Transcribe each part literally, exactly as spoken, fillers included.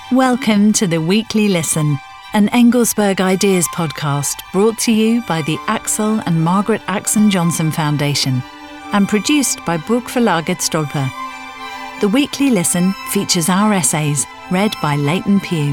Welcome to the Weekly Listen, an Engelsberg Ideas podcast brought to you by the Axel and Margaret Axon Johnson Foundation and produced by Burgverlaget Stolper. The Weekly Listen features our essays read by Leighton Pugh.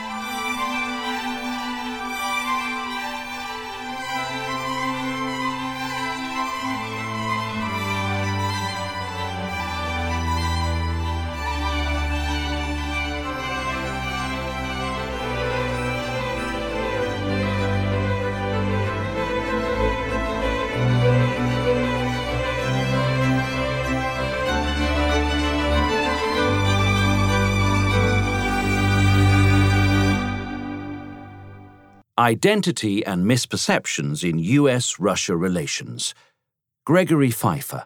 Identity and Misperceptions in U S Russia Relations. Gregory Pfeiffer.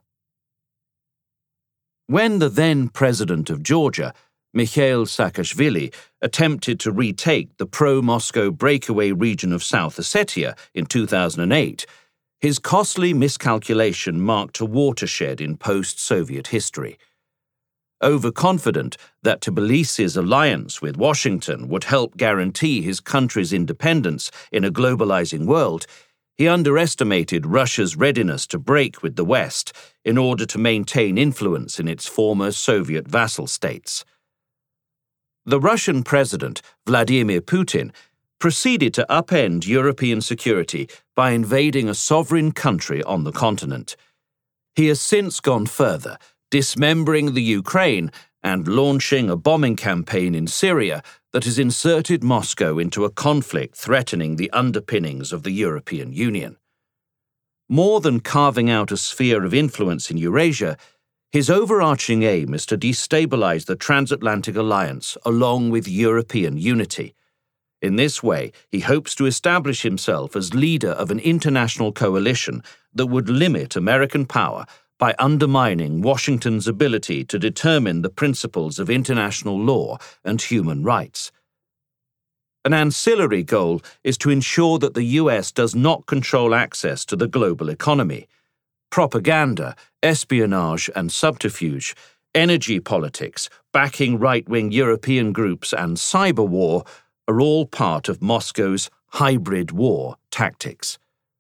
When the then president of Georgia, Mikhail Saakashvili, attempted to retake the pro-Moscow breakaway region of South Ossetia in two thousand eight, his costly miscalculation marked a watershed in post-Soviet history. Overconfident that Tbilisi's alliance with Washington would help guarantee his country's independence in a globalizing world, he underestimated Russia's readiness to break with the West in order to maintain influence in its former Soviet vassal states. The Russian president, Vladimir Putin, proceeded to upend European security by invading a sovereign country on the continent. He has since gone further, dismembering the Ukraine and launching a bombing campaign in Syria that has inserted Moscow into a conflict threatening the underpinnings of the European Union. More than carving out a sphere of influence in Eurasia, his overarching aim is to destabilize the transatlantic alliance along with European unity. In this way, he hopes to establish himself as leader of an international coalition that would limit American power by undermining Washington's ability to determine the principles of international law and human rights. An ancillary goal is to ensure that the U S does not control access to the global economy. Propaganda, espionage and subterfuge, energy politics, backing right-wing European groups and cyber war are all part of Moscow's hybrid war tactics.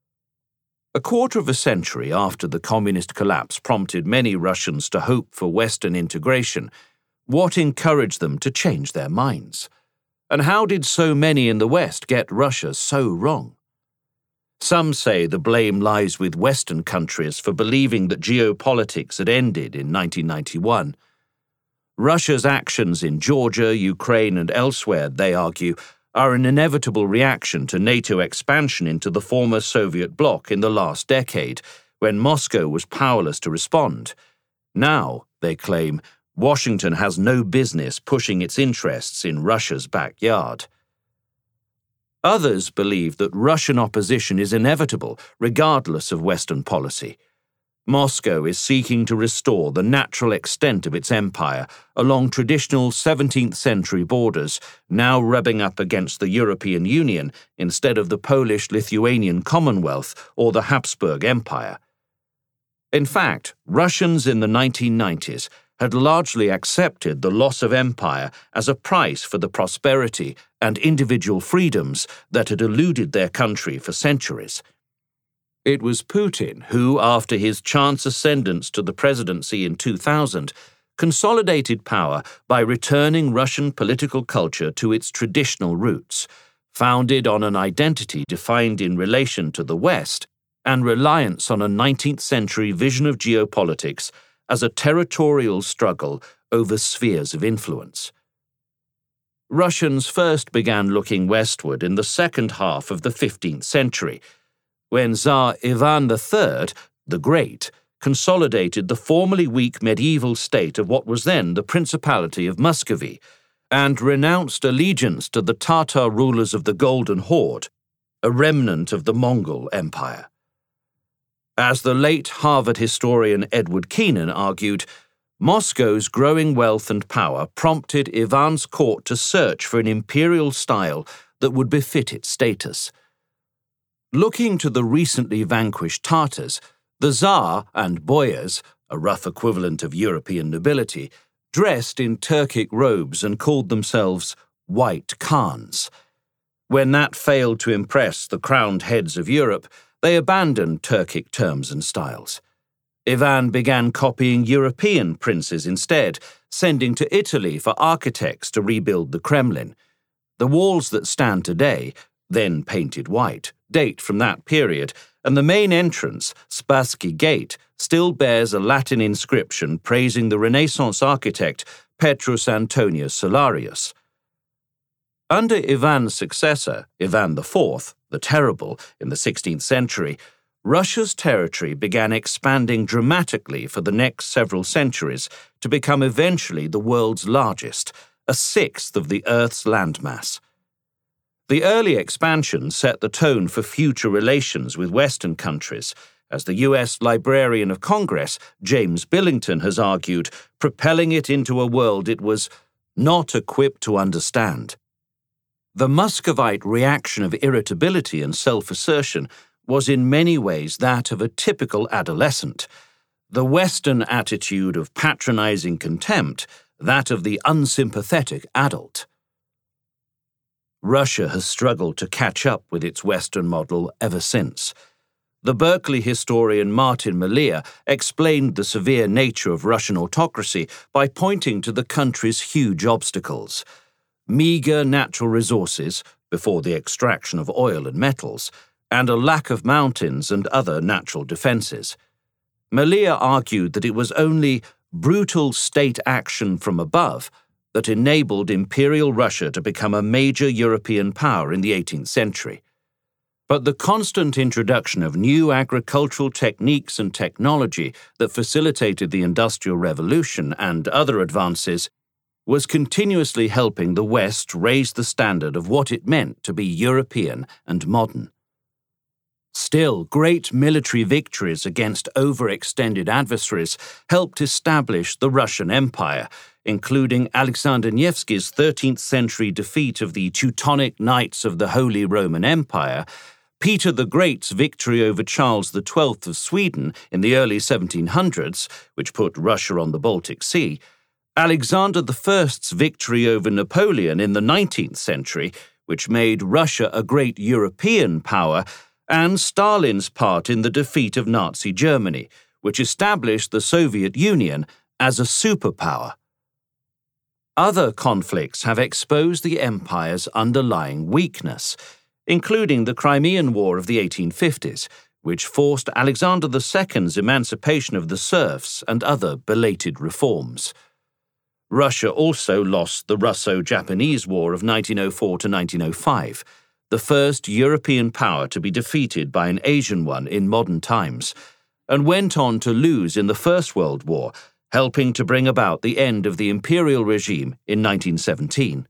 A quarter of a century after the communist collapse prompted many Russians to hope for Western integration, what encouraged them to change their minds? And how did so many in the West get Russia so wrong? Some say the blame lies with Western countries for believing that geopolitics had ended in nineteen ninety-one. Russia's actions in Georgia, Ukraine, and elsewhere, they argue, are an inevitable reaction to NATO expansion into the former Soviet bloc in the last decade, when Moscow was powerless to respond. Now, they claim, Washington has no business pushing its interests in Russia's backyard. Others believe that Russian opposition is inevitable, regardless of Western policy. Moscow is seeking to restore the natural extent of its empire along traditional seventeenth century borders, now rubbing up against the European Union instead of the Polish-Lithuanian Commonwealth or the Habsburg Empire. In fact, Russians in the nineteen nineties had largely accepted the loss of empire as a price for the prosperity and individual freedoms that had eluded their country for centuries. It was Putin who, after his chance ascendance to the presidency in two thousand, consolidated power by returning Russian political culture to its traditional roots, founded on an identity defined in relation to the West and reliance on a nineteenth century vision of geopolitics as a territorial struggle over spheres of influence. Russians first began looking westward in the second half of the fifteenth century, when Tsar Ivan the Third, the Great, consolidated the formerly weak medieval state of what was then the Principality of Muscovy, and renounced allegiance to the Tatar rulers of the Golden Horde, a remnant of the Mongol Empire. As the late Harvard historian Edward Kennan argued, Moscow's growing wealth and power prompted Ivan's court to search for an imperial style that would befit its status. Looking to the recently vanquished Tatars, the Tsar and boyars, a rough equivalent of European nobility, dressed in Turkic robes and called themselves white Khans. When that failed to impress the crowned heads of Europe, they abandoned Turkic terms and styles. Ivan began copying European princes instead, sending to Italy for architects to rebuild the Kremlin. The walls that stand today, then painted white, date from that period, and the main entrance, Spassky Gate, still bears a Latin inscription praising the Renaissance architect Petrus Antonius Solarius. Under Ivan's successor, Ivan the Fourth, the Terrible, in the sixteenth century, Russia's territory began expanding dramatically for the next several centuries to become eventually the world's largest, a sixth of the Earth's landmass. The early expansion set the tone for future relations with Western countries, as the U S Librarian of Congress, James Billington, has argued, propelling it into a world it was not equipped to understand. The Muscovite reaction of irritability and self-assertion was in many ways that of a typical adolescent. The Western attitude of patronizing contempt, that of the unsympathetic adult. Russia has struggled to catch up with its Western model ever since. The Berkeley historian Martin Melier explained the severe nature of Russian autocracy by pointing to the country's huge obstacles. Meager natural resources, before the extraction of oil and metals, and a lack of mountains and other natural defenses. Melier argued that it was only brutal state action from above that enabled Imperial Russia to become a major European power in the eighteenth century. But the constant introduction of new agricultural techniques and technology that facilitated the Industrial Revolution and other advances was continuously helping the West raise the standard of what it meant to be European and modern. Still, great military victories against overextended adversaries helped establish the Russian Empire, including Alexander Nevsky's thirteenth century defeat of the Teutonic Knights of the Holy Roman Empire, Peter the Great's victory over Charles the Twelfth of Sweden in the early seventeen hundreds, which put Russia on the Baltic Sea, Alexander the First's victory over Napoleon in the nineteenth century, which made Russia a great European power, and Stalin's part in the defeat of Nazi Germany, which established the Soviet Union as a superpower. Other conflicts have exposed the empire's underlying weakness, including the Crimean War of the eighteen fifties, which forced Alexander the Second's emancipation of the serfs and other belated reforms. Russia also lost the Russo-Japanese War of nineteen oh four to nineteen oh five, the first European power to be defeated by an Asian one in modern times, and went on to lose in the First World War, helping to bring about the end of the imperial regime in nineteen seventeen.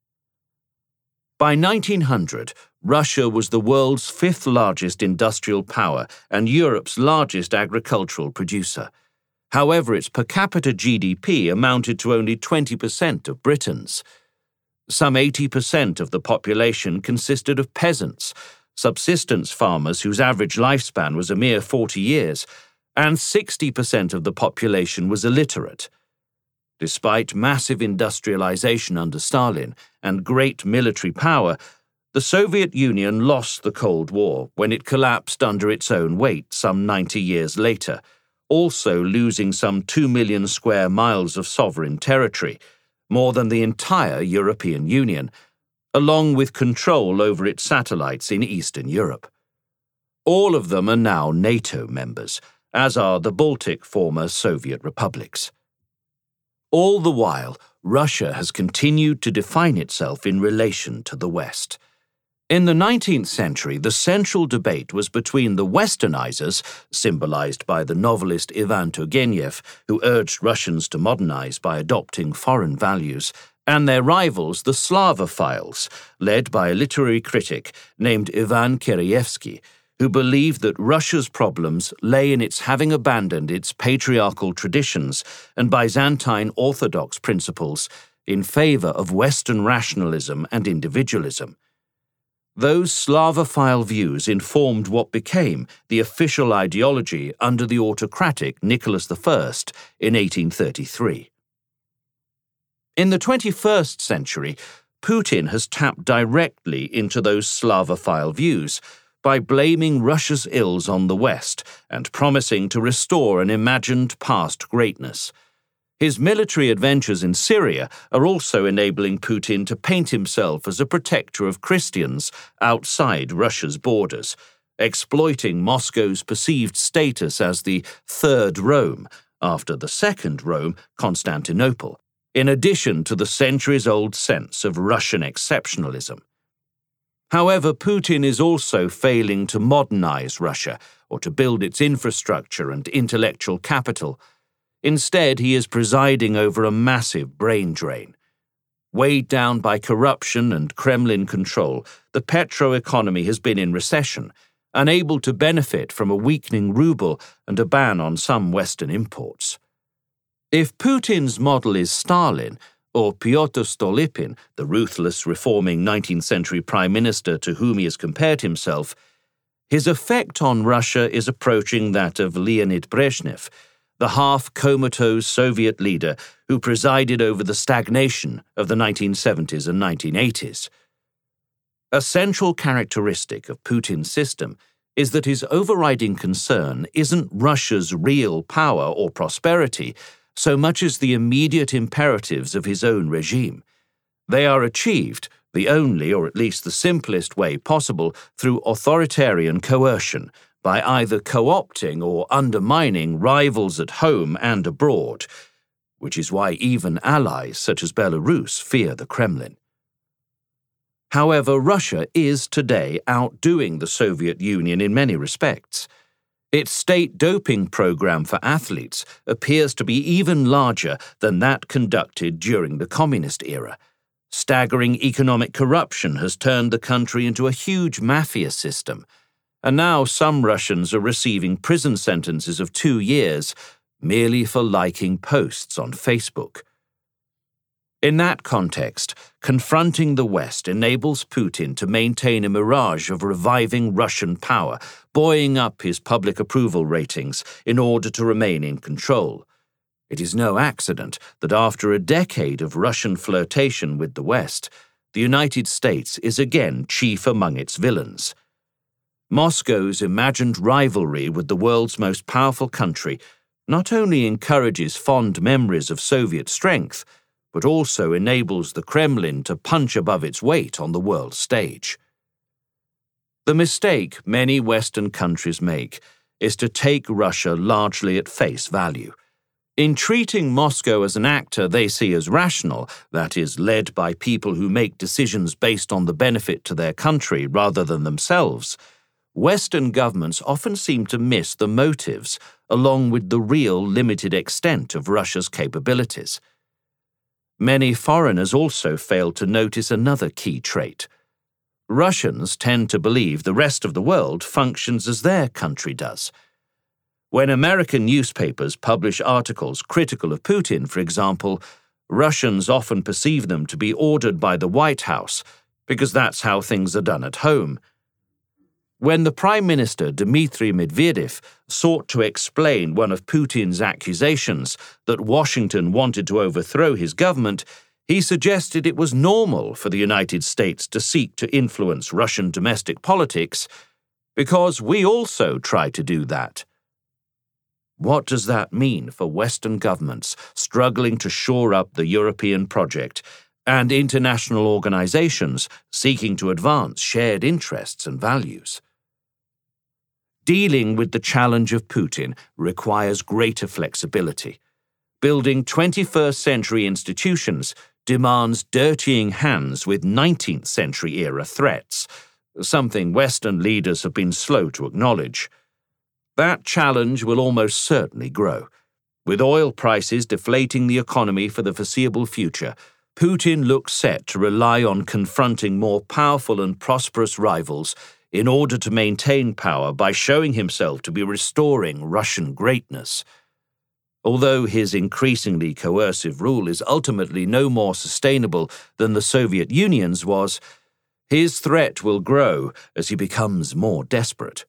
By nineteen hundred, Russia was the world's fifth largest industrial power and Europe's largest agricultural producer. However, its per capita G D P amounted to only twenty percent of Britain's. Some eighty percent of the population consisted of peasants, subsistence farmers whose average lifespan was a mere forty years, and sixty percent of the population was illiterate. Despite massive industrialization under Stalin and great military power, the Soviet Union lost the Cold War when it collapsed under its own weight some ninety years later, also losing some two million square miles of sovereign territory, more than the entire European Union, along with control over its satellites in Eastern Europe. All of them are now NATO members, as are the Baltic former Soviet republics. All the while, Russia has continued to define itself in relation to the West. In the nineteenth century, the central debate was between the Westernizers, symbolized by the novelist Ivan Turgenev, who urged Russians to modernize by adopting foreign values, and their rivals, the Slavophiles, led by a literary critic named Ivan Kirievsky, who believed that Russia's problems lay in its having abandoned its patriarchal traditions and Byzantine Orthodox principles in favor of Western rationalism and individualism. Those Slavophile views informed what became the official ideology under the autocratic Nicholas the First in eighteen thirty-three. In the twenty-first century, Putin has tapped directly into those Slavophile views by blaming Russia's ills on the West and promising to restore an imagined past greatness. His military adventures in Syria are also enabling Putin to paint himself as a protector of Christians outside Russia's borders, exploiting Moscow's perceived status as the Third Rome, after the Second Rome, Constantinople, in addition to the centuries-old sense of Russian exceptionalism. However, Putin is also failing to modernize Russia or to build its infrastructure and intellectual capital. Instead, he is presiding over a massive brain drain. Weighed down by corruption and Kremlin control, the petro-economy has been in recession, unable to benefit from a weakening ruble and a ban on some Western imports. If Putin's model is Stalin, or Pyotr Stolypin, the ruthless, reforming nineteenth century prime minister to whom he has compared himself, his effect on Russia is approaching that of Leonid Brezhnev, the half-comatose Soviet leader who presided over the stagnation of the nineteen seventies and nineteen eighties. A central characteristic of Putin's system is that his overriding concern isn't Russia's real power or prosperity so much as the immediate imperatives of his own regime. They are achieved, the only or at least the simplest way possible, through authoritarian coercion, by either co-opting or undermining rivals at home and abroad, which is why even allies such as Belarus fear the Kremlin. However, Russia is today outdoing the Soviet Union in many respects. Its state doping program for athletes appears to be even larger than that conducted during the communist era. Staggering economic corruption has turned the country into a huge mafia system, and now some Russians are receiving prison sentences of two years merely for liking posts on Facebook. In that context, confronting the West enables Putin to maintain a mirage of reviving Russian power, buoying up his public approval ratings in order to remain in control. It is no accident that after a decade of Russian flirtation with the West, the United States is again chief among its villains. Moscow's imagined rivalry with the world's most powerful country not only encourages fond memories of Soviet strength, but also enables the Kremlin to punch above its weight on the world stage. The mistake many Western countries make is to take Russia largely at face value. In treating Moscow as an actor they see as rational, that is, led by people who make decisions based on the benefit to their country rather than themselves, Western governments often seem to miss the motives along with the real limited extent of Russia's capabilities. Many foreigners also fail to notice another key trait. Russians tend to believe the rest of the world functions as their country does. When American newspapers publish articles critical of Putin, for example, Russians often perceive them to be ordered by the White House because that's how things are done at home. When the Prime Minister Dmitry Medvedev sought to explain one of Putin's accusations that Washington wanted to overthrow his government, he suggested it was normal for the United States to seek to influence Russian domestic politics because we also try to do that. What does that mean for Western governments struggling to shore up the European project and international organizations seeking to advance shared interests and values? Dealing with the challenge of Putin requires greater flexibility. Building twenty-first century institutions demands dirtying hands with nineteenth century era threats, something Western leaders have been slow to acknowledge. That challenge will almost certainly grow. With oil prices deflating the economy for the foreseeable future, Putin looks set to rely on confronting more powerful and prosperous rivals in order to maintain power by showing himself to be restoring Russian greatness. Although his increasingly coercive rule is ultimately no more sustainable than the Soviet Union's was, his threat will grow as he becomes more desperate.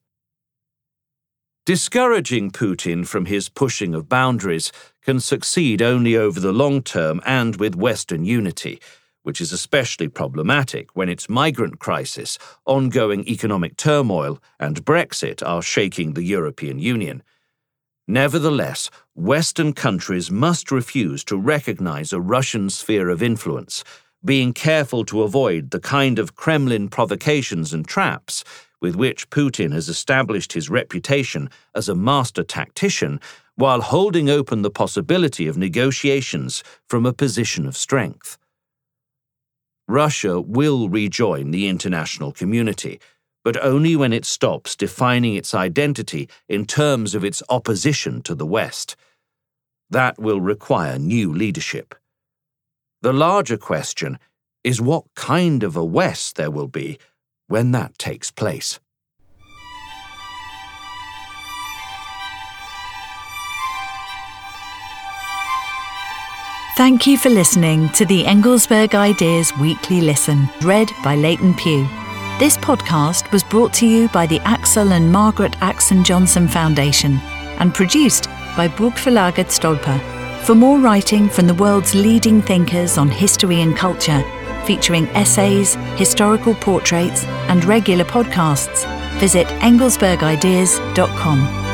Discouraging Putin from his pushing of boundaries can succeed only over the long term and with Western unity, which is especially problematic when its migrant crisis, ongoing economic turmoil, and Brexit are shaking the European Union. Nevertheless, Western countries must refuse to recognize a Russian sphere of influence, being careful to avoid the kind of Kremlin provocations and traps with which Putin has established his reputation as a master tactician, while holding open the possibility of negotiations from a position of strength. Russia will rejoin the international community, but only when it stops defining its identity in terms of its opposition to the West. That will require new leadership. The larger question is what kind of a West there will be when that takes place. Thank you for listening to the Engelsberg Ideas Weekly Listen, read by Leighton Pugh. This podcast was brought to you by the Axel and Margaret Axon Johnson Foundation and produced by Burgverlaget Stolper. For more writing from the world's leading thinkers on history and culture, featuring essays, historical portraits, and regular podcasts, visit engelsberg ideas dot com.